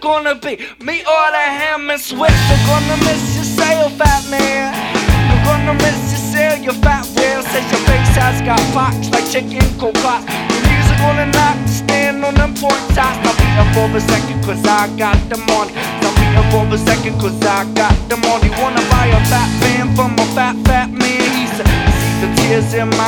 gonna be me or the ham and switch. I'm gonna miss your sale, fat man. I'm gonna miss your sale, you fat whale. Says your face has got pox like chicken cold clots. Your music gonna knock to stand on them pork chops. I'll be here for a second cause I got the money. I'll be here for a second cause I got the money. Wanna buy a fat van from a fat man? He said, see the tears in my